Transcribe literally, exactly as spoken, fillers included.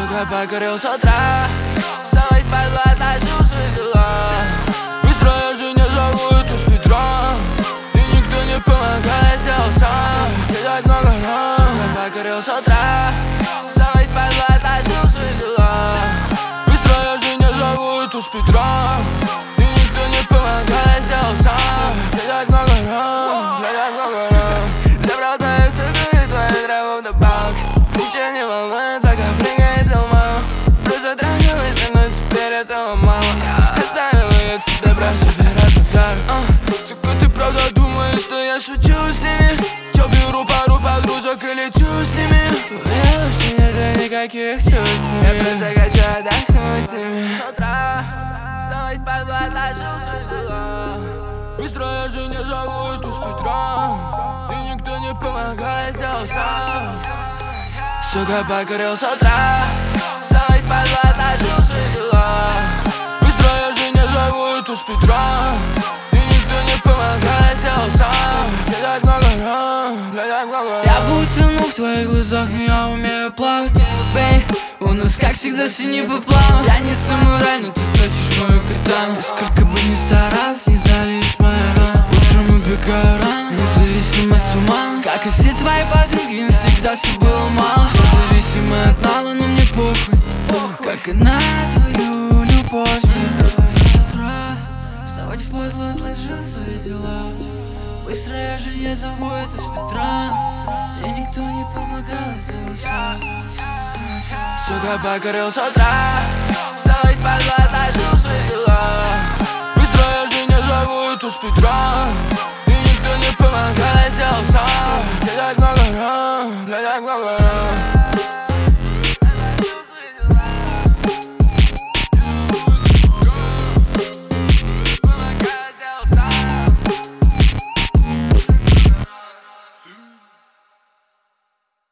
Сука, покорил с утра, вставать падла, отложил свои дела. Быстро я же не зову эту спидран, и никто не помогает, сделал сам. Делать много раз. Сука, покорил с утра, вставать падла, отложил свои дела. Быстро я же не зову эту спидран, и никто не помогает, сделал сам. Делать много раз, делать много раз. Забрал твою суку и твою траву вдобавок. Ничего не волнует, пока прыгает лома. Просто трахалась со мной, теперь этого мало. Оставила я тебе, брат, забирай подарок. uh, Сука, ты правда думаешь, что я шучу с ними? Я беру пару подружек и лечу с ними. У меня вообще нет никаких чувств с ними. Я просто хочу отдохнуть с ними. С утра вставать падла, отложил свои дела. Быстро я же не зову эту спидран, и никто не помогает, сделал сам. Сука, покорил с утра, вставать падла, отложил свои дела. Быстро я же не зову эту спидран, и никто не помогает, сделал сам. Глядать много раз, глядать много раз. Я будто ну в твоих глазах, но я умею плавать, бэй. У нас как всегда все не по плану. Я не самурай, но ты точишь мою катану. Сколько бы ни старался, не залишь моя рана. Утром убегаю рано, независимо от тумана. Как и все твои подруги, не всегда все было мало. Все зависимо от нала, но мне похуй, как и на твою любовь. С утра вставать подло, отложил свои дела. Быстро я же не зову эту спидран, и никто не помогал, сделал сам. Сука, покорил с утра, вставать падла, отложил свои дела. Быстро я же не зову эту спидран,